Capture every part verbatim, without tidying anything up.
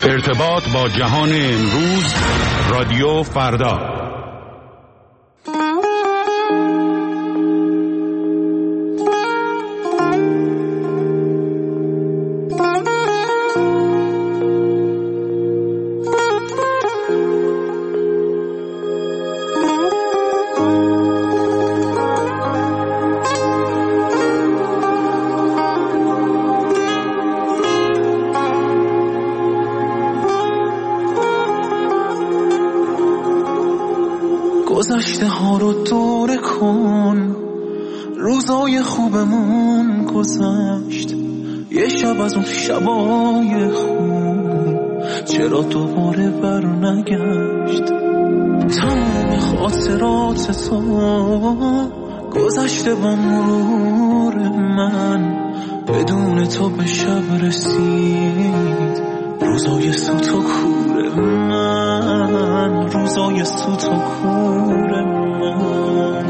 ارتباط با جهان امروز، رادیو فردا. گذشته ها رو دوره کن، روزای خوبمون گذشت، یه شب از اون شبای خوب چرا دوباره بر نگشت. تمام خاطرات تو گذشته با مرور من، بدون تو به شب رسید روزای سوت و کور من، روزای سوت و کور من.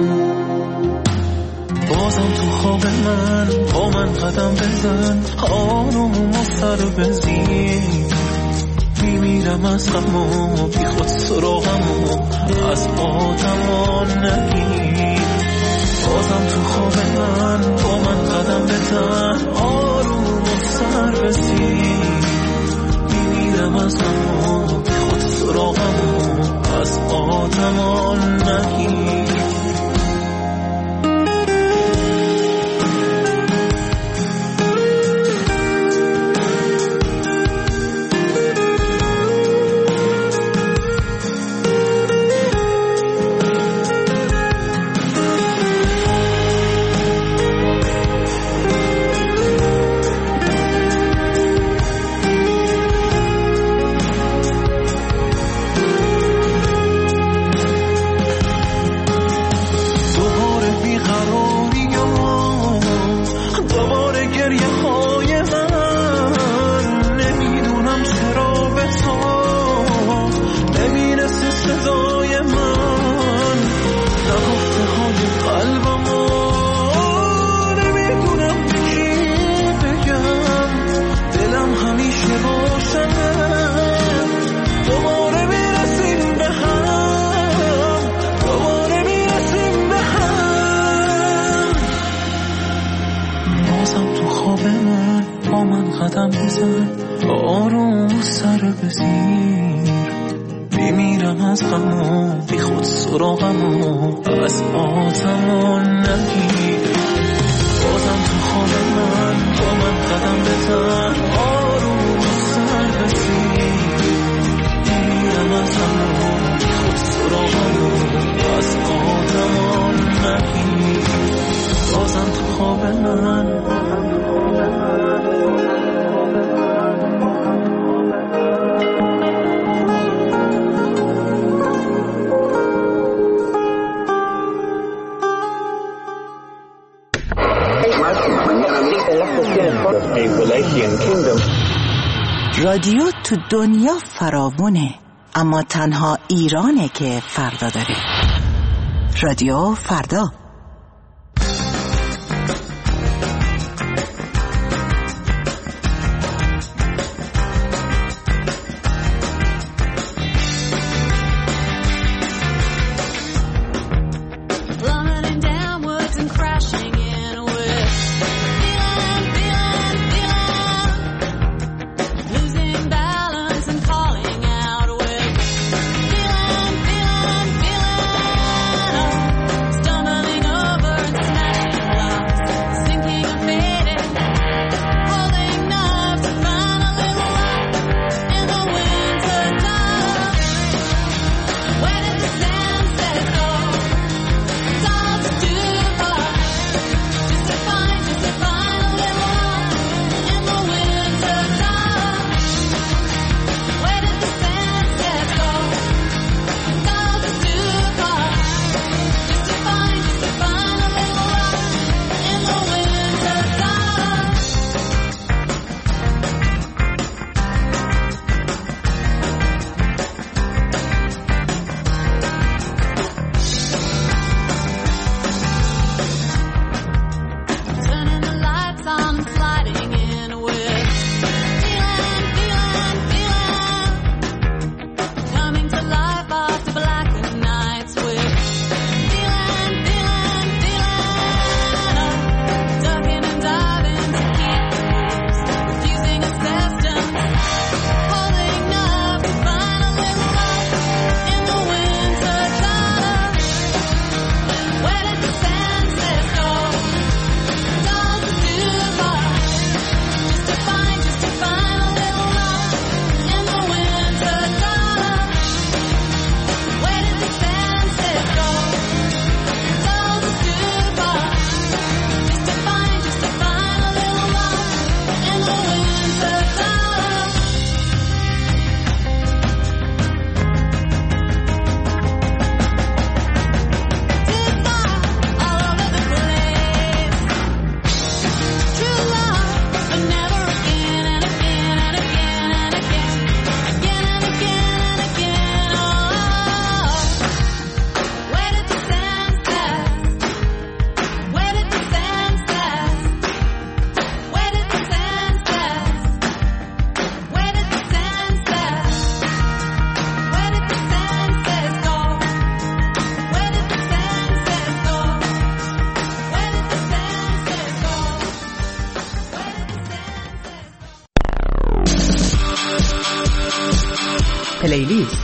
بازم تو خواب من با من قدم بزن، آروم و سر بزیر، میمیرم از غم و بی خود سراغم و از آدمان نگیر. بازم تو خواب من با من قدم بزن، آروم و سر بزیر، میمیرم از غم و بی خود سراغم و از آدمان نگیر. آروم سر بزیر، میمیرم از غم و بی خود سراغم و از آدمان نگیر. بازم تو خواب من با من قدم بزن، آروم سر بزیر، میمیرم از غم و بی خود سراغم و از آدمان نگیر. بازم تو خواب من رادیو تو دنیا فراوونه، اما تنها ایرانه که فردا داره. رادیو فردا. Stumbling پلیلیست.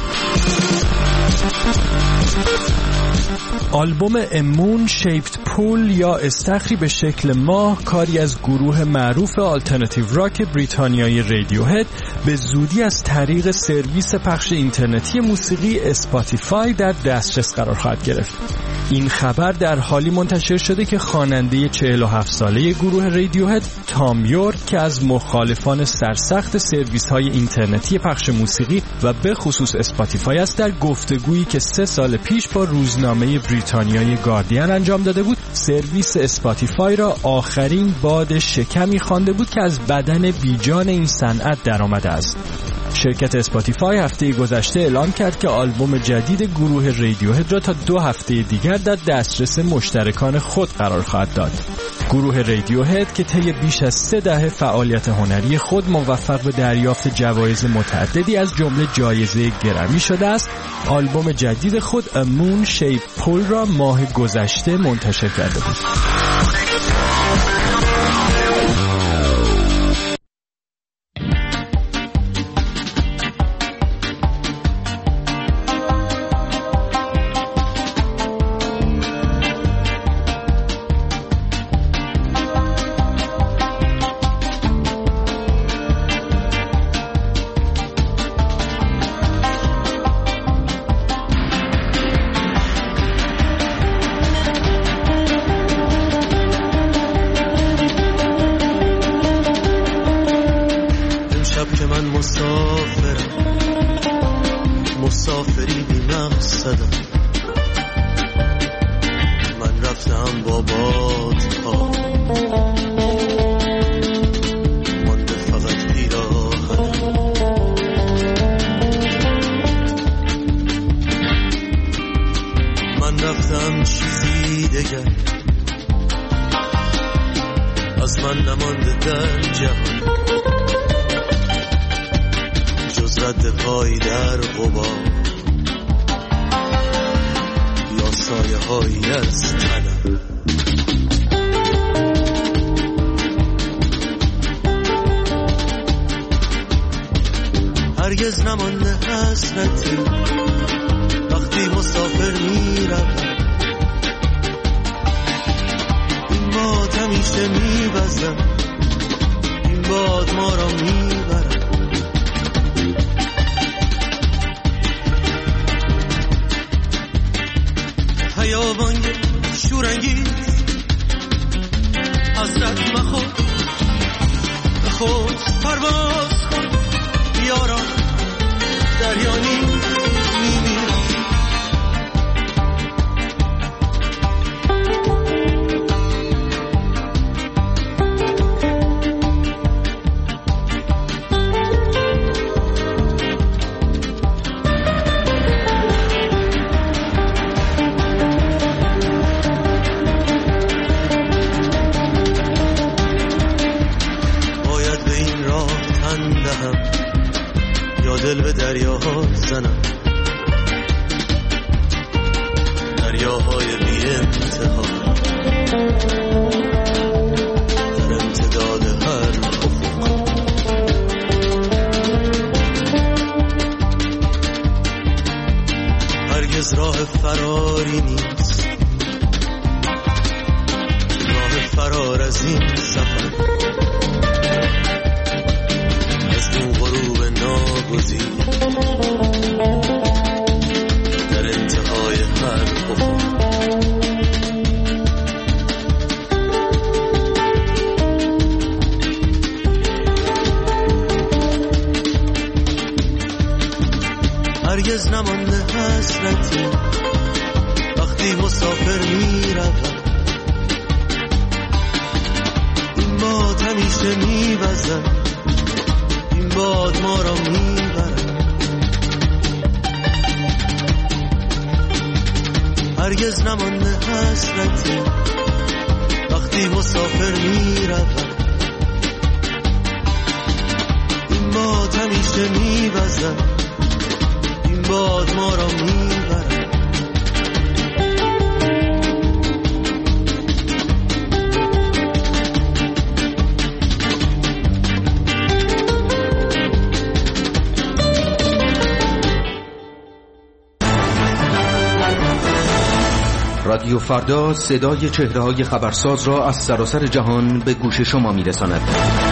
آلبوم امون شیپت پول یا استخری به شکل ماه، کاری از گروه معروف آلترناتیو راک بریتانیایی رادیوهد، به زودی از طریق سرویس پخش اینترنتی موسیقی اسپاتیفای در دسترس قرار خواهد گرفت. این خبر در حالی منتشر شده که خواننده چهل و هفت ساله گروه رادیوهد تام یورک که از مخالفان سرسخت سرویس‌های اینترنتی پخش موسیقی و به خصوص اسپاتیفای است، در گفتگویی که سه سال پیش با روزنامه بریتانیای گاردین انجام داده بود، سرویس اسپاتیفای را آخرین باد شکمی خوانده بود که از بدن بیجان این صنعت درآمده است. شرکت اسپاتیفای هفته گذشته اعلام کرد که آلبوم جدید گروه رادیوهد را تا دو هفته دیگر در دسترس مشترکان خود قرار خواهد داد. گروه رادیوهد که طی بیش از سه دهه فعالیت هنری خود موفق به دریافت جوایز متعددی از جمله جایزه گرمی شده است، آلبوم جدید خود امون شیپ پول را ماه گذشته منتشر کرده بود. مسافری بی مقصدم، من رفتم با بادها، مانده فقط پیراهنم. من رفتم چیزی دگر از من نمانده در جهان، رد پای در غبار یا سایه هایی از تنم. هرگز نمانده حسرتی وقتی مسافر میرم، این باد همیشه میوزم، این باد ما را میبرم. خیابان شورانگیز حسرت مخور، خود پرواز کن یاران، دریانی میمیرم. دل به دریاها زنم، دریاهای بی انتها در امتداد هر افق. هرگز راه فراری نیست، راه فرار از این سفر، از اون غروب ناگزیر در انتهای هر افق. هرگز نمانده حسرتی وقتی مسافر میروم، این باد همیشه میوزم، این باد ما را میبرد. هرگز نمانده حسرتی وقتی مسافر میروم، این باد همیشه میوزم، این باد ما را میبرد. رادیو فردا صدای چهره‌های خبرساز را از سراسر جهان به گوش شما می‌رساند.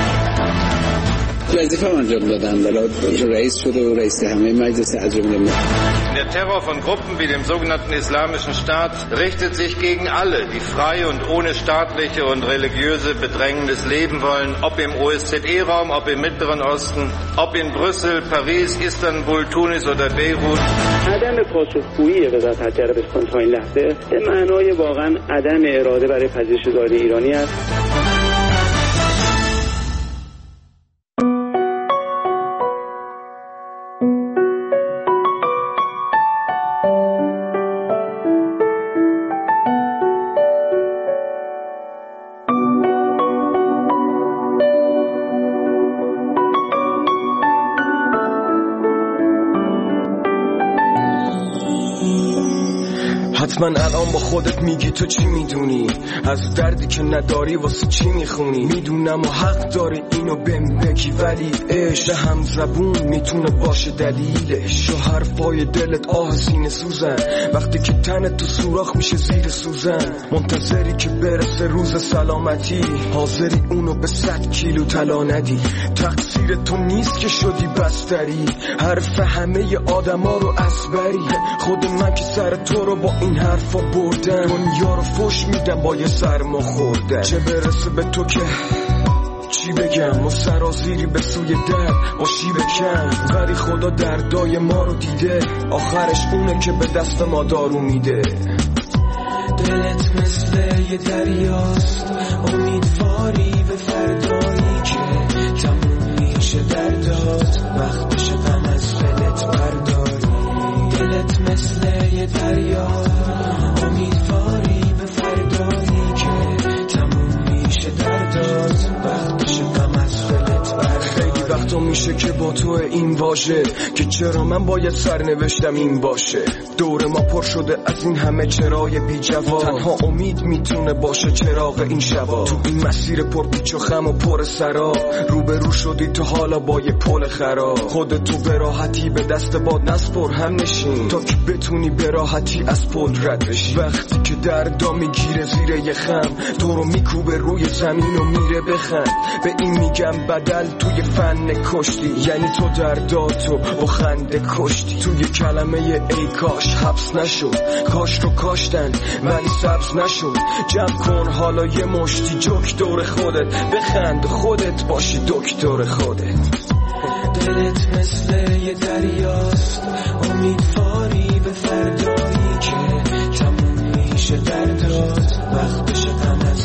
وظیفه انجام دادم، بالا رئیس شده و رئیس همه مجلس عجم ملت. Der Terror von Gruppen wie dem sogenannten Islamischen Staat richtet sich gegen alle, die frei und ohne staatliche und religiöse Bedrängnis leben wollen, ob im O S Z E-Raum, ob im Mittleren Osten, ob in Brüssel, Paris, Istanbul, Tunis oder Beirut. عدم پاسخگویی وزارت خارجه عربستان تا این لحظه به معنای واقعا عدم اراده برای پذیرش زائران ایرانی است. حتما الان با خودت میگی تو چی میدونی از دردی که نداری واسه چی میخونی. میدونم و حق داری اینو بهم بگی، ولی عشق هم زبون میتونه باشه دلیلش. و حرفای دلت آه سینه سوزن وقتی که تنت تو سوراخ میشه زیر سوزن. منتظری که برسه روز سلامتی، حاضری اونو به صد کیلو طلا ندی. تقصیر تو نیست که شدی بستری، حرف همه آدما رو اسبری. خود من که سر تو رو با این حرفا بردن، دنیا رو فش میدم با یه سرما خوردن. چه برسه به تو که چی بگم، ما سرازیری به سوی در با شیب کم. ولی خدا دردای ما رو دیده، آخرش اونه که به دست ما دارو میده. دلت مثل یه دریاست، امیدواری به فردایی که تموم میشه دردات، وقتش غم از دلت برداری. دلت مثل یه دریاست، امیدواری به فردایی که تموم میشه دردات، وقتش غم از دلت برداری. خیلی وقتا میشه که با تو این واژه که چرا من باید سرنوشتم این باشه. دور ما پر شده از این همه چرای بی جواب، تنها امید میتونه باشه چراغ این شبا. تو این مسیر پر پیچ و خم و پر سراب، روبرو شدی تو حالا با یه پل خراب. خودتو به راحتی به دست باد نسپر، هم نشین تا که بتونی به راحتی از پل رد بشی. وقتی که دردا میگیره زیر یه خم، تو رو میکوبه روی زمین و میره بخند. به این میگم بدل توی فن کشتی، یعنی تو درداتو با خنده کشتی. توی کلمه ای کاش حبس نشد، کاش رو کاشتن ولی سبز نشد. جمع کن حالا یه مشتی جوک دور خودت، بخند خودت باشی دکتر خودت. دلت مثل یه دریاست، امیدواری به فردایی که تموم میشه دردات، وقتش غم از